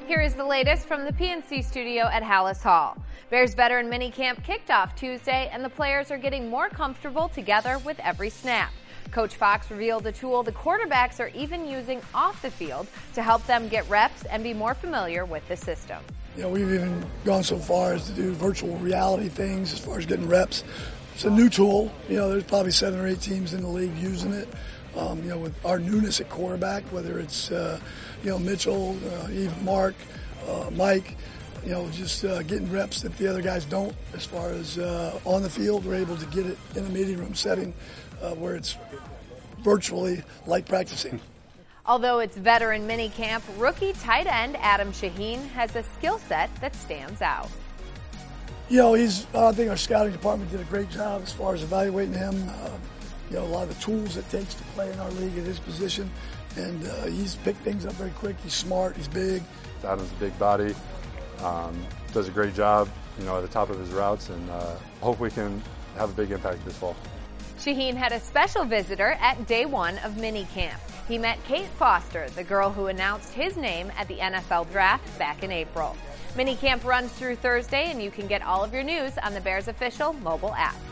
Here is the latest from the PNC studio at Halas Hall. Bears veteran minicamp kicked off Tuesday, and the players are getting more comfortable together with every snap. Coach Fox revealed a tool the quarterbacks are even using off the field to help them get reps and be more familiar with the system. You know, we've even gone so far as to do virtual reality things as far as getting reps. It's a new tool. You know, there's probably 7 or 8 teams in the league using it. You know, with our newness at quarterback, whether it's, you know, Mitchell, even Mark, Mike, you know, just getting reps that the other guys don't as far as on the field. We're able to get it in a meeting room setting where it's virtually like practicing. Although it's veteran minicamp, rookie tight end Adam Shaheen has a skill set that stands out. You know, I think our scouting department did a great job as far as evaluating him. You know, a lot of the tools it takes to play in our league at his position. And he's picked things up very quick. He's smart. He's big. Adam's a big body. Does a great job, you know, at the top of his routes. And hope we can have a big impact this fall. Shaheen had a special visitor at day 1 of minicamp. He met Kate Foster, the girl who announced his name at the NFL draft back in April. Minicamp runs through Thursday, and you can get all of your news on the Bears official mobile app.